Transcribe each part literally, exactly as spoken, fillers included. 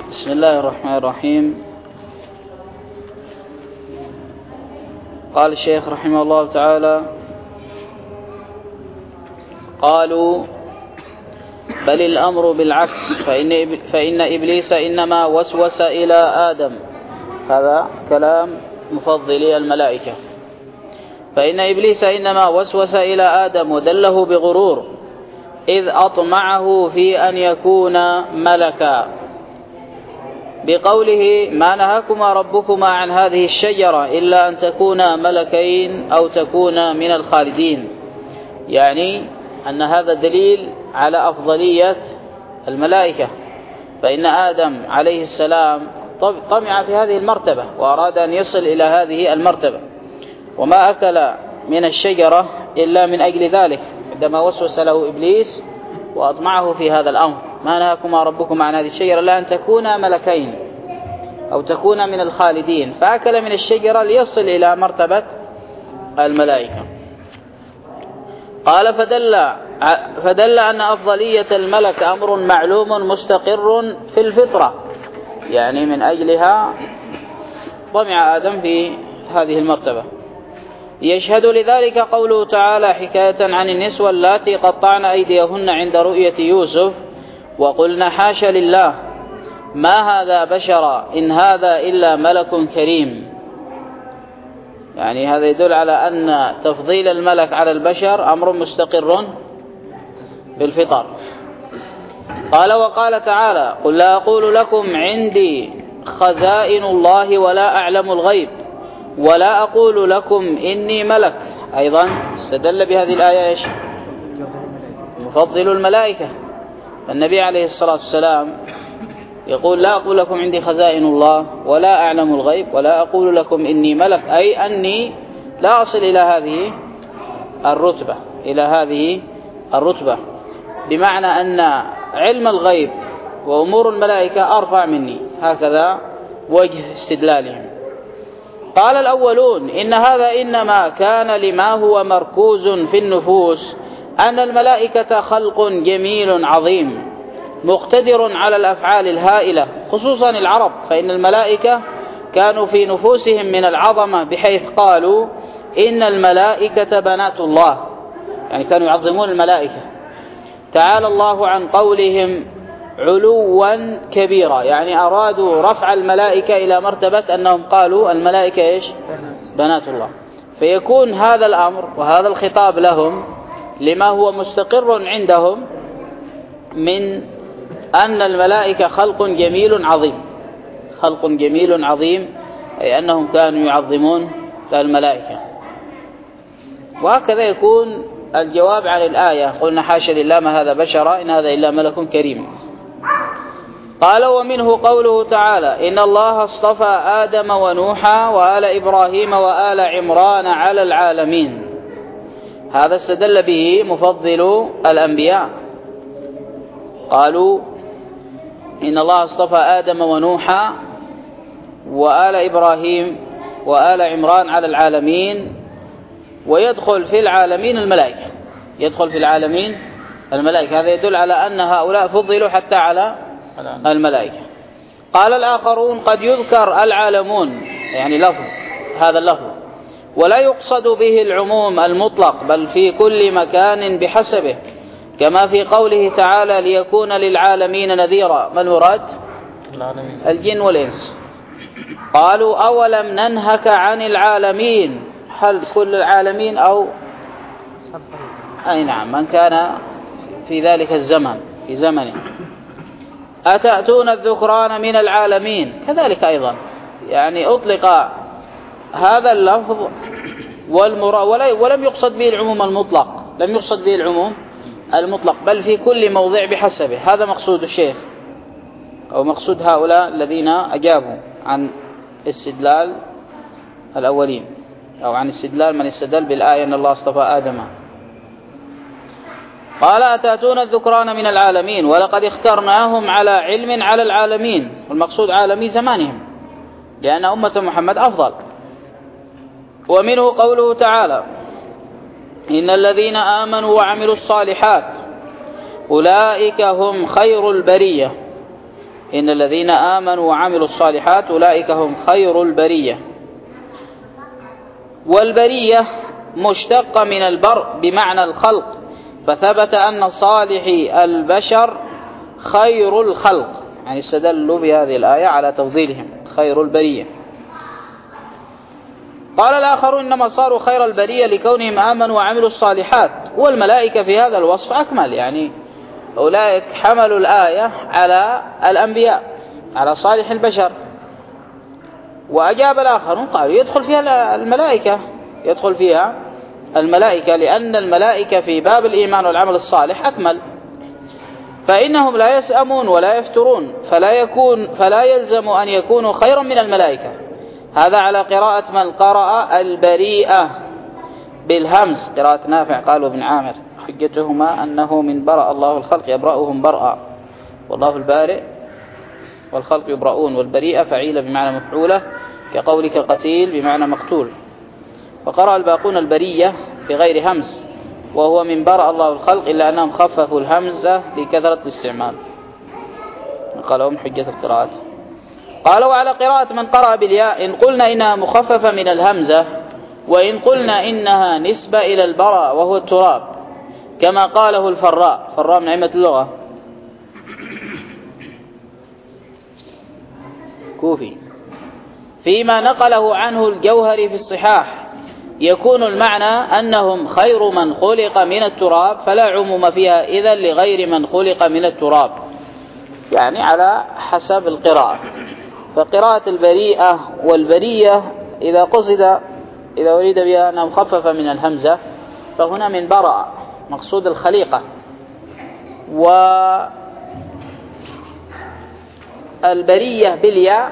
بسم الله الرحمن الرحيم. قال الشيخ رحمه الله تعالى: قالوا بل الأمر بالعكس، فإن, فإن إبليس إنما وسوس إلى آدم. هذا كلام مفضلي الملائكة. فإن إبليس إنما وسوس إلى آدم ودله بغرور، إذ أطمعه في أن يكون ملكا، بقوله: ما نهاكما ربكما عن هذه الشجرة إلا أن تكونا ملكين أو تكونا من الخالدين. يعني أن هذا دليل على أفضلية الملائكة، فإن آدم عليه السلام طمع في هذه المرتبة وأراد أن يصل إلى هذه المرتبة، وما أكل من الشجرة إلا من أجل ذلك، عندما وسوس له إبليس وأطمعه في هذا الأمر: ما نهاكما ربكما عن هذه الشجرة إلا أن تكونا ملكين أو تكونا من الخالدين، فأكل من الشجرة ليصل إلى مرتبة الملائكة. قال: فدل, فدل أن أفضلية الملك أمر معلوم مستقر في الفطرة، يعني من أجلها طمع آدم في هذه المرتبة. يشهد لذلك قوله تعالى حكاية عن النسوة اللاتي قطعن أيديهن عند رؤية يوسف: وقلنا حاش لله ما هذا بشرا إن هذا إلا ملك كريم. يعني هذا يدل على أن تفضيل الملك على البشر أمر مستقر بالفطر. قال: وقال تعالى: قل لا أقول لكم عندي خزائن الله ولا أعلم الغيب ولا أقول لكم إني ملك. أيضا استدل بهذه الآية إيش؟ مفضل الملائكة. النبي عليه الصلاة والسلام يقول: لا أقول لكم عندي خزائن الله ولا أعلم الغيب ولا أقول لكم إني ملك، أي أني لا أصل إلى هذه الرتبة إلى هذه الرتبة بمعنى أن علم الغيب وأمور الملائكة أرفع مني. هكذا وجه استدلالهم. قال الأولون: إن هذا إنما كان لما هو مركوز في النفوس، أن الملائكة خلق جميل عظيم مقتدر على الأفعال الهائلة، خصوصا العرب، فإن الملائكة كانوا في نفوسهم من العظمة بحيث قالوا إن الملائكة بنات الله، يعني كانوا يعظمون الملائكة. تعالى الله عن قولهم علوا كبيرا، يعني أرادوا رفع الملائكة إلى مرتبة أنهم قالوا الملائكة إيش؟ بنات الله. فيكون هذا الأمر وهذا الخطاب لهم لما هو مستقر عندهم من أن الملائكة خلق جميل عظيم، خلق جميل عظيم، أي أنهم كانوا يعظمون الملائكة. وهكذا يكون الجواب عن الآية: قلنا حاشا لله ما هذا بشرا إن هذا إلا ملك كريم. قال: ومنه قوله تعالى: إن الله اصطفى آدم ونوحا وآل إبراهيم وآل عمران على العالمين. هذا استدل به مفضل الأنبياء، قالوا إن الله اصطفى آدم ونوحا وآل إبراهيم وآل عمران على العالمين، ويدخل في العالمين الملائكة، يدخل في العالمين الملائكة. هذا يدل على أن هؤلاء فضلوا حتى على الملائكة. قال الآخرون: قد يذكر العالمون، يعني لفظ، هذا اللفظ، ولا يقصد به العموم المطلق، بل في كل مكان بحسبه، كما في قوله تعالى: ليكون للعالمين نذيرا. ما المراد؟ الجن والإنس. قالوا: أولم ننهك عن العالمين؟ هل كل العالمين أو أي نعم من كان في ذلك الزمن في زمنه. أتأتون الذكران من العالمين، كذلك أيضا يعني أطلق هذا اللفظ والمراد، ولم يقصد به العموم المطلق، لم يقصد به العموم المطلق، بل في كل موضع بحسبه. هذا مقصود الشيخ أو مقصود هؤلاء الذين أجابوا عن استدلال الأولين، أو عن استدلال من استدل بالآية أن الله اصطفى آدم. قال: أتأتون الذكران من العالمين ولقد اخترناهم على علم على العالمين. والمقصود عالمي زمانهم، لأن أمة محمد أفضل. ومنه قوله تعالى: إن الذين آمنوا وعملوا الصالحات أولئك هم خير البرية. إن الذين آمنوا وعملوا الصالحات أولئك هم خير البرية. والبرية مشتقة من البر بمعنى الخلق، فثبت أن صالحي البشر خير الخلق، يعني استدلوا بهذه الآية على تفضيلهم خير البرية. قال الآخرون إنما صاروا خير البرية لكونهم آمنوا وعملوا الصالحات، والملائكة في هذا الوصف أكمل، يعني أولئك حملوا الآية على الأنبياء على صالح البشر. وأجاب الآخرون قالوا يدخل فيها الملائكة يدخل فيها الملائكة لأن الملائكة في باب الإيمان والعمل الصالح أكمل، فإنهم لا يسأمون ولا يفترون، فلا يكون فلا يلزم أن يكونوا خيرا من الملائكة. هذا على قراءة من قرأ البريئة بالهمز، قراءة نافع قال ابن عامر حجتهما أنه من برأ الله الخلق يبرأهم برأ، والله البارئ والخلق يبرؤون، والبريئة فعيلة بمعنى مفعولة كقولك قتيل بمعنى مقتول. وقرأ الباقون البرية بغير همز وهو من برأ الله الخلق، إلا أنهم خففوا الهمزة لكثرة الاستعمال، قالهم حجة القراءات. قالوا على قراءة من قرأ بالياء إن قلنا إنها مخففة من الهمزة، وإن قلنا إنها نسبة إلى البراء وهو التراب، كما قاله الفراء، فراء من أئمة اللغة كوفي فيما نقله عنه الجوهري في الصحاح، يكون المعنى أنهم خير من خلق من التراب، فلا عموم فيها إذن لغير من خلق من التراب، يعني على حسب القراءة. فقراءة البريئة والبرية إذا قصد إذا أريد بها أنها مخففة من الهمزة فهنا من برأ مقصود الخليقة، والبرية بالياء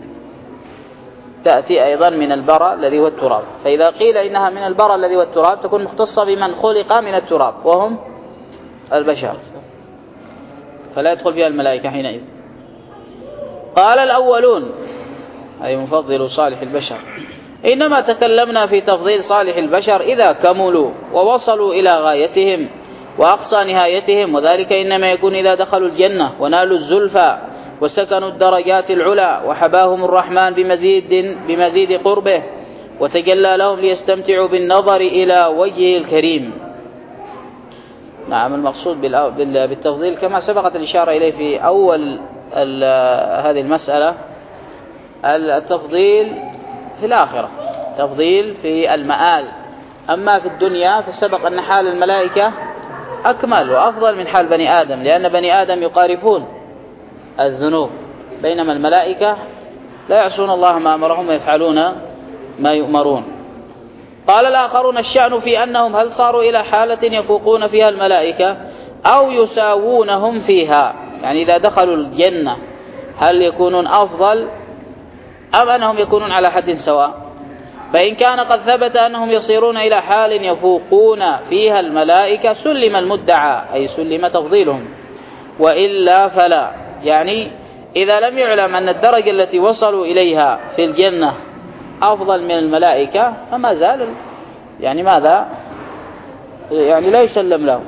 تأتي أيضا من البرأ الذي هو التراب، فإذا قيل إنها من البرأ الذي هو التراب تكون مختصة بمن خلق من التراب وهم البشر، فلا يدخل فيها الملائكة حينئذ. قال الأولون أي مفضل صالح البشر إنما تكلمنا في تفضيل صالح البشر إذا كملوا ووصلوا إلى غايتهم وأقصى نهايتهم، وذلك إنما يكون إذا دخلوا الجنة ونالوا الزلفى وسكنوا الدرجات العلى وحباهم الرحمن بمزيد, بمزيد قربه وتجلى لهم ليستمتعوا بالنظر إلى وجهه الكريم. نعم، المقصود بالتفضيل كما سبقت الإشارة إليه في أول هذه المسألة التفضيل في الآخرة، تفضيل في المآل. أما في الدنيا فسبق أن حال الملائكة أكمل وأفضل من حال بني آدم، لأن بني آدم يقارفون الذنوب بينما الملائكة لا يعصون الله ما أمرهم ويفعلون ما يؤمرون. قال الآخرون الشأن في أنهم هل صاروا إلى حالة يفوقون فيها الملائكة أو يساوونهم فيها، يعني إذا دخلوا الجنة هل يكونون أفضل أم أنهم يكونون على حد سواء؟ فإن كان قد ثبت أنهم يصيرون إلى حال يفوقون فيها الملائكة سلم المدعى، أي سلم تفضيلهم، وإلا فلا. يعني إذا لم يعلم أن الدرجة التي وصلوا إليها في الجنة أفضل من الملائكة فما زال يعني ماذا يعني لا يسلم له.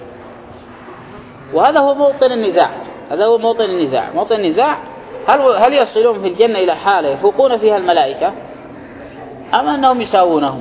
وهذا هو موطن النزاع، هذا هو موطن النزاع موطن النزاع هل هل يصلون في الجنة إلى حالة يفوقون فيها الملائكة أم أنهم يساوونهم؟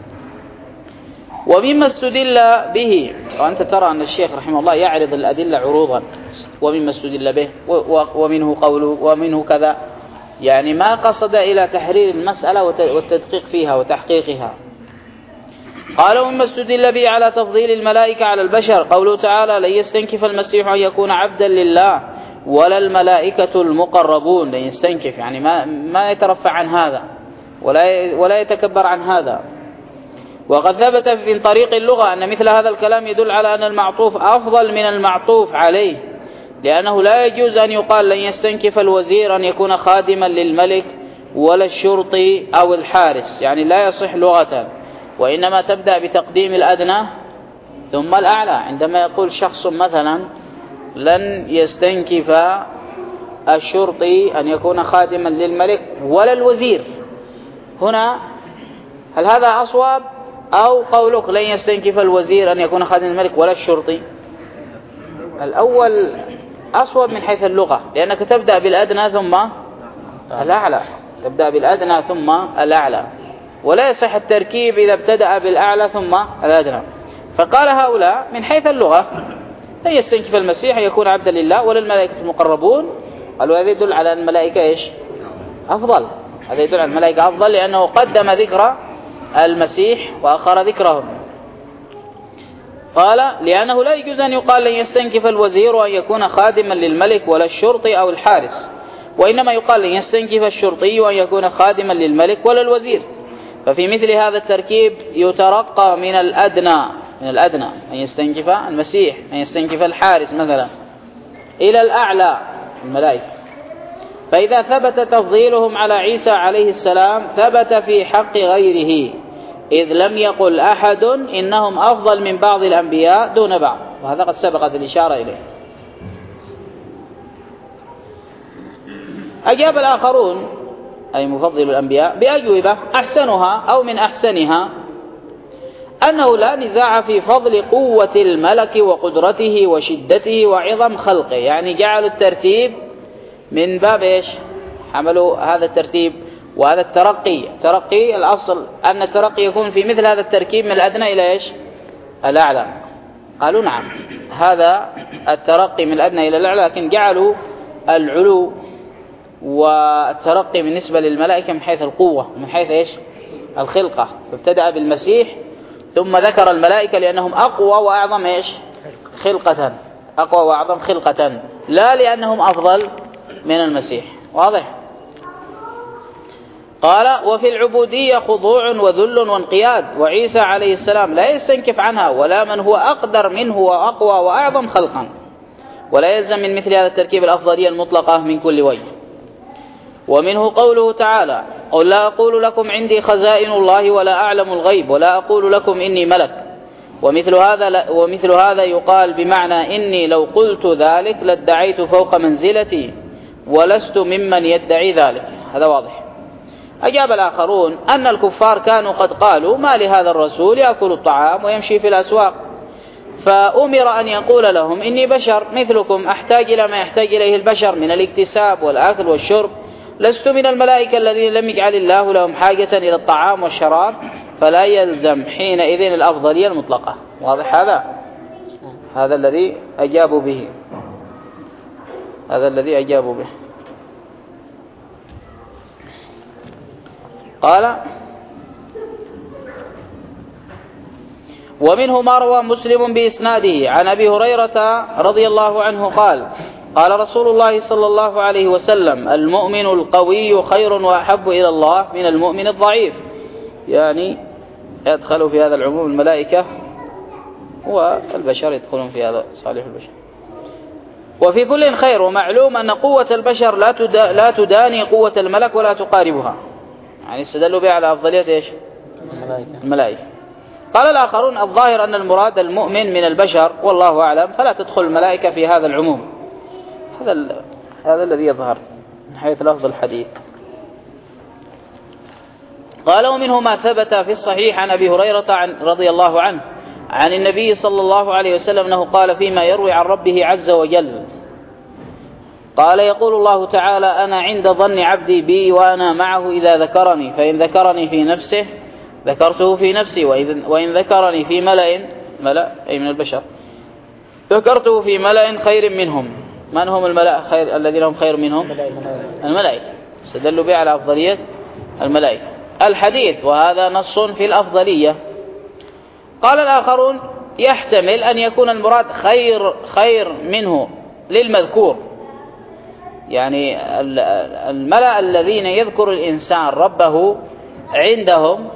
ومما استدل به، وأنت ترى أن الشيخ رحمه الله يعرض الأدلة عروضا، ومما استدل به ومنه قوله ومنه كذا، يعني ما قصد إلى تحرير المسألة والتدقيق فيها وتحقيقها. قال ومما استدل به على تفضيل الملائكة على البشر قوله تعالى لن يستنكف المسيح أن يكون عبدا لله ولا الملائكة المقربون. لن يستنكف يعني ما, ما يترفع عن هذا ولا ولا يتكبر عن هذا. وقد ثبت من طريق اللغة أن مثل هذا الكلام يدل على أن المعطوف أفضل من المعطوف عليه، لأنه لا يجوز أن يقال لن يستنكف الوزير أن يكون خادما للملك ولا الشرطي أو الحارس، يعني لا يصح لغة، وإنما تبدأ بتقديم الأدنى ثم الأعلى. عندما يقول شخص مثلا لن يستنكف الشرطي أن يكون خادما للملك ولا الوزير، هنا هل هذا أصواب أو قولك لن يستنكف الوزير أن يكون خادم الملك ولا الشرطي؟ الأول أصوب من حيث اللغة، لأنك تبدأ بالأدنى ثم الأعلى، تبدأ بالأدنى ثم الأعلى، ولا يصح التركيب إذا ابتدأ بالأعلى ثم الأدنى. فقال هؤلاء من حيث اللغة أن يستنكف المسيح يكون عبدا لله وللملائكة المقربون، قالوا هذا يدل على أن الملائكة إيش؟ أفضل. هذا يدل على الملائكة أفضل لأنه قدم ذكر المسيح وأخر ذكرهم. قال لأنه لا يجوز أن يقال لن يستنكف الوزير وأن يكون خادما للملك ولا الشرطي أو الحارس، وإنما يقال لن يستنكف الشرطي وأن يكون خادما للملك ولا الوزير. ففي مثل هذا التركيب يترقى من الأدنى من الأدنى أن يستنكف المسيح، أن يستنكف الحارس مثلا، إلى الأعلى الملائكة. فإذا ثبت تفضيلهم على عيسى عليه السلام ثبت في حق غيره، إذ لم يقل أحد إنهم أفضل من بعض الأنبياء دون بعض، وهذا قد سبقت الإشارة إليه. أجاب الآخرون أي مفضل الأنبياء بأجوبة أحسنها أو من أحسنها أنه لا نزاع في فضل قوة الملك وقدرته وشدته وعظم خلقه، يعني جعلوا الترتيب من باب إيش؟ حملوا هذا الترتيب وهذا الترقي. ترقي الأصل أن الترقي يكون في مثل هذا التركيب من الأدنى إلى إيش؟ الأعلى. قالوا نعم هذا الترقي من الأدنى إلى الأعلى، لكن جعلوا العلو والترقي بالنسبة للملائكة من حيث القوة من حيث إيش؟ الخلقة. فابتدأ بالمسيح ثم ذكر الملائكة لأنهم أقوى وأعظم إيش؟ خلقة، أقوى وأعظم خلقة، لا لأنهم أفضل من المسيح. واضح؟ قال وفي العبودية خضوع وذل وانقياد، وعيسى عليه السلام لا يستنكف عنها ولا من هو أقدر منه وأقوى وأعظم خلقا، ولا يلزم من مثل هذا التركيب الأفضلية المطلقة من كل وجه. ومنه قوله تعالى قل لا أقول لكم عندي خزائن الله ولا أعلم الغيب ولا أقول لكم إني ملك، ومثل هذا ومثل هذا يقال بمعنى إني لو قلت ذلك لادعيت فوق منزلتي ولست ممن يدعي ذلك. هذا واضح. أجاب الآخرون أن الكفار كانوا قد قالوا ما لهذا الرسول يأكل الطعام ويمشي في الأسواق، فأمر أن يقول لهم إني بشر مثلكم أحتاج إلى ما يحتاج إليه البشر من الاكتساب والأكل والشرب، لست من الملائكة الذين لم يجعل الله لهم حاجة إلى الطعام والشراب، فلا يلزم حينئذ الأفضلية المطلقة. واضح هذا؟ هذا الذي أجابوا به، هذا الذي أجابوا به. قال ومنه ما روى مسلم بإسناده عن أبي هريرة رضي الله عنه قال قال رسول الله صلى الله عليه وسلم المؤمن القوي خير وأحب إلى الله من المؤمن الضعيف، يعني يدخل في هذا العموم الملائكة والبشر يدخلون في هذا صالح البشر. وفي كل خير، ومعلوم أن قوة البشر لا لا تداني قوة الملك ولا تقاربها، يعني استدلوا بها على أفضلية إيش؟ الملائكة. الملائكة. قال الآخرون الظاهر أن المراد المؤمن من البشر والله أعلم، فلا تدخل الملائكة في هذا العموم. هذا هذا الذي يظهر من حيث لفظ الحديث. قال ومنه ما ثبت في الصحيح عن أبي هريرة عن رضي الله عنه عن النبي صلى الله عليه وسلم أنه قال فيما يروي عن ربه عز وجل قال يقول الله تعالى أنا عند ظن عبدي بي وأنا معه إذا ذكرني، فإن ذكرني في نفسه ذكرته في نفسي، وإن ذكرني في ملأ ملأ أي من البشر ذكرته في ملأ خير منهم. من هم الملأ خير الذين هم خير منهم؟ الملائكة. استدلوا به على أفضلية الملائكة الحديث، وهذا نص في الأفضلية. قال الآخرون يحتمل أن يكون المراد خير خير منه للمذكور، يعني الملأ الذين يذكر الإنسان ربه عندهم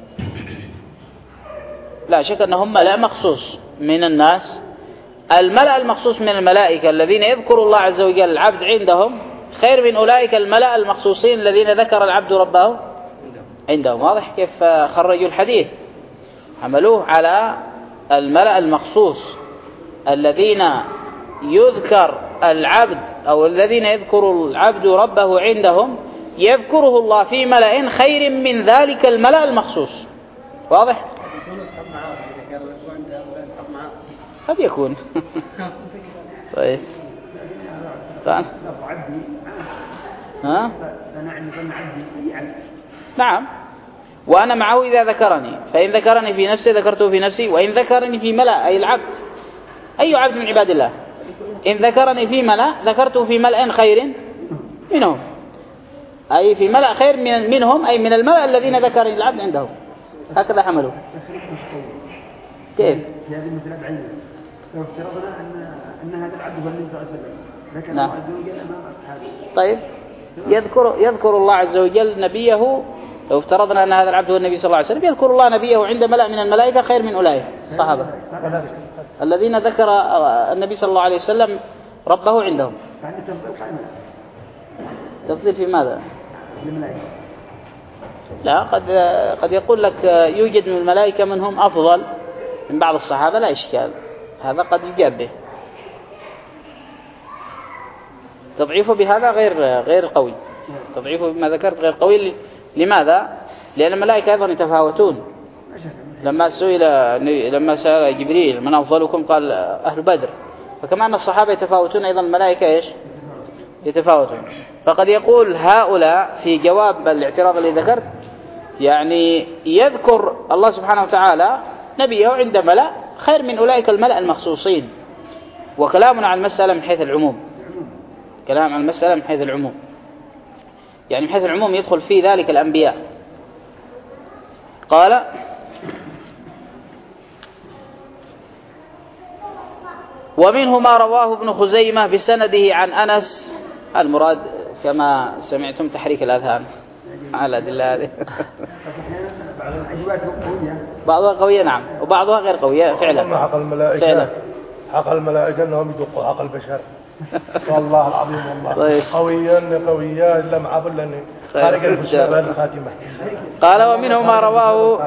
لا شك أنهم ملأ مخصوص من الناس. الملأ المخصوص من الملائكة الذين يذكر الله عز وجل العبد عندهم خير من أولئك الملأ المخصوصين الذين ذكر العبد ربه عندهم. واضح كيف خرجوا الحديث؟ عملوه على الملأ المخصوص الذين يذكر العبد أو الذين يذكر العبد ربه عندهم يذكره الله في ملأ خير من ذلك الملأ المخصوص. واضح؟ قد يكون. طيب فأنا ها؟ نعم، وأنا معه إذا ذكرني، فإن ذكرني في نفسي ذكرته في نفسي، وإن ذكرني في ملأ أي العبد أي عبد من عباد الله، إن ذكرني في ملأ ذكرته في ملأ خير منهم، أي في ملأ خير من منهم، أي من الملأ الذين ذكرني العبد عندهم. هكذا حملوا. كيف؟ في هذه المسألة بعينها، لو افترضنا أن أن هذا العبد هو النبي صلى الله عليه وسلم، ذكر الله عز وجل أمام أصحابه. طيب، يذكر يذكر الله عز وجل نبيه، لو افترضنا أن هذا العبد هو النبي صلى الله عليه وسلم، يذكر الله نبيه عند ملأ من الملائكة خير من أولئك الصحابة الذين ذكر النبي صلى الله عليه وسلم ربه عندهم. تفضيل في ماذا؟ لا، قد قد يقول لك يوجد من الملائكة منهم أفضل من بعض الصحابة، لا إشكال، هذا قد يجاب به. تضعيفه بهذا غير غير قوي، تضعيفه بما ذكرت غير قوي. لماذا؟ لأن الملائكة أيضا يتفاوتون. لما سئل لما سأل جبريل من أفضلكم قال أهل بدر، فكما أن الصحابة يتفاوتون أيضا الملائكة إيش يتفاوتون. فقد يقول هؤلاء في جواب الاعتراض الذي ذكرت، يعني يذكر الله سبحانه وتعالى نبيه عند ملأ خير من أولئك الملأ المخصوصين. وكلامنا عن المسألة من حيث العموم، كلام عن المسألة من حيث العموم، يعني من حيث العموم يدخل في ذلك الأنبياء. قال ومنه ما رواه ابن خزيمة بسنده عن أنس، المراد كما سمعتم تحريك الأذهان على الأدلة هذه. بعضها قوية نعم، وبعضها غير قوية فعلا. حق الملائكة فعلا. حق الملائكة أنهم يدقوا حق البشر. والله العظيم والله طيب. قويا قويا لمعة بلني خارج البشر الخاتمة. قال ومنه ما رواه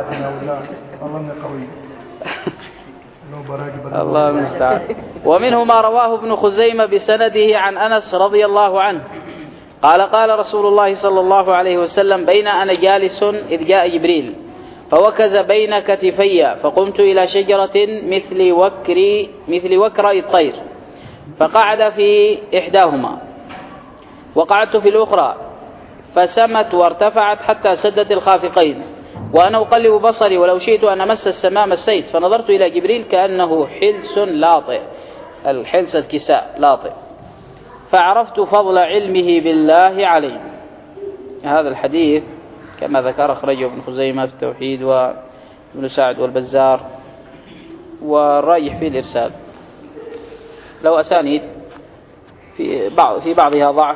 الله المستعان. ومنه ما رواه ابن خزيمة بسنده عن أنس رضي الله عنه قال قال رسول الله صلى الله عليه وسلم بين أنا جالس إذ جاء جبريل فوكز بين كتفي فقمت إلى شجرة مثل وكر مثل وكر الطير فقعد في إحداهما وقعدت في الأخرى فسمت وارتفعت حتى سدت الخافقين وأنا أقلب بصري ولو شئت أن أمس السماء مسيت فنظرت إلى جبريل كأنه حلس لاطئ، الحلس الكساء لاطئ، فعرفت فضل علمه بالله عليه. هذا الحديث كما ذكر أخرجه ابن خزيمة في التوحيد وابن سعد والبزار، والراجح فيه الإرسال، لو أسانيد في بعض في بعضها ضعف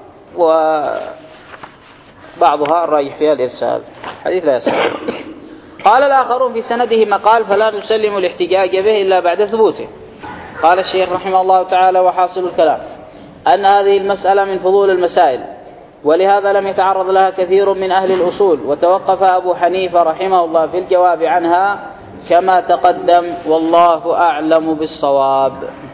وبعضها الراجح فيها الإرسال، حديث لا يصح. قال الآخرون في سنده مقال فلا نسلم الاحتجاج به إلا بعد ثبوته. قال الشيخ رحمه الله تعالى وحاصل الكلام أن هذه المسألة من فضول المسائل، ولهذا لم يتعرض لها كثير من أهل الأصول، وتوقف أبو حنيفة رحمه الله في الجواب عنها كما تقدم، والله أعلم بالصواب.